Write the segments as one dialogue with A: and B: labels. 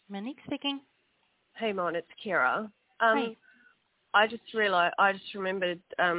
A: Monique speaking.
B: Hey, Mon, it's Kira.
A: Hi.
B: I just remembered,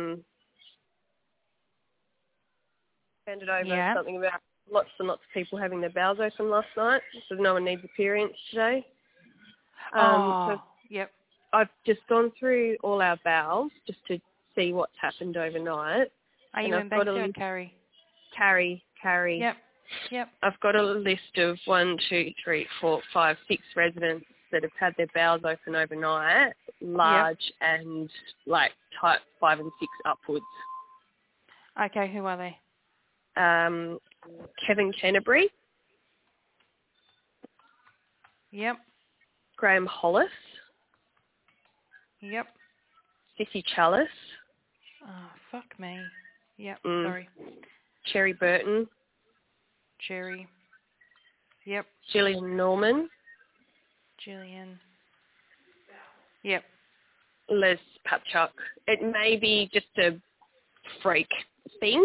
B: handed over
A: Yeah.
B: something about lots and lots of people having their bowels open last night, so no one needs a period today. So
A: Yep.
B: I've just gone through all our bowels just to see what's happened overnight.
A: Are
B: And
A: you
B: I've
A: in
B: got
A: Banksia or Carrie?
B: Carrie.
A: Yep. Yep.
B: I've got a list of 1, 2, 3, 4, 5, 6 residents that have had their bowels open overnight, large and like type 5 and 6 upwards.
A: Okay, who are they?
B: Kevin Canterbury,
A: Yep.
B: Graham Hollis,
A: Yep.
B: Sissy Chalice,
A: Oh, fuck me. Yep. Sorry.
B: Cherry Burton,
A: Cherry. Yep.
B: Gillian Norman,
A: Jillian. Yep.
B: Les Papchuk. It may be just a freak thing,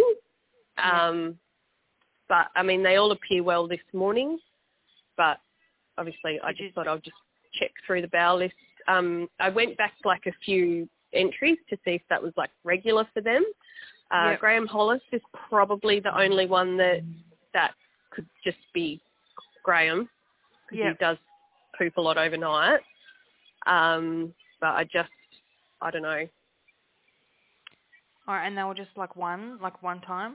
B: but I mean they all appear well this morning. But obviously, I just thought I'll just check through the bowel list. I went back like a few entries to see if that was like regular for them. Graham Hollis is probably the only one that could just be Graham because he does poop a lot overnight. But I don't know.
A: All right, and they were just like one time?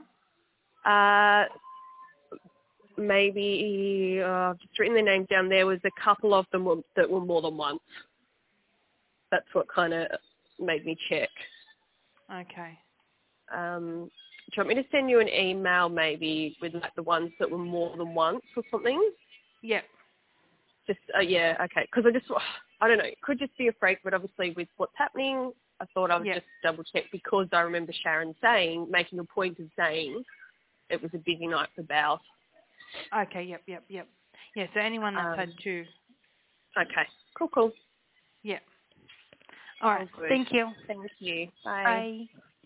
B: Maybe I've just written their names down. There was a couple of them that were more than once. That's what kind of made me check.
A: Okay.
B: Do you want me to send you an email maybe with like the ones that were more than once or something?
A: Yep.
B: Just okay. Because I don't know. It could just be a freak, but obviously with what's happening, I thought I would just double check because I remember Sharon making a point of saying it was a busy night for bowels.
A: Okay. Yep. Yeah. So anyone that's had two.
B: Okay. Cool.
A: Yeah. All right. Thank you.
B: Thank you. Bye.
A: Bye.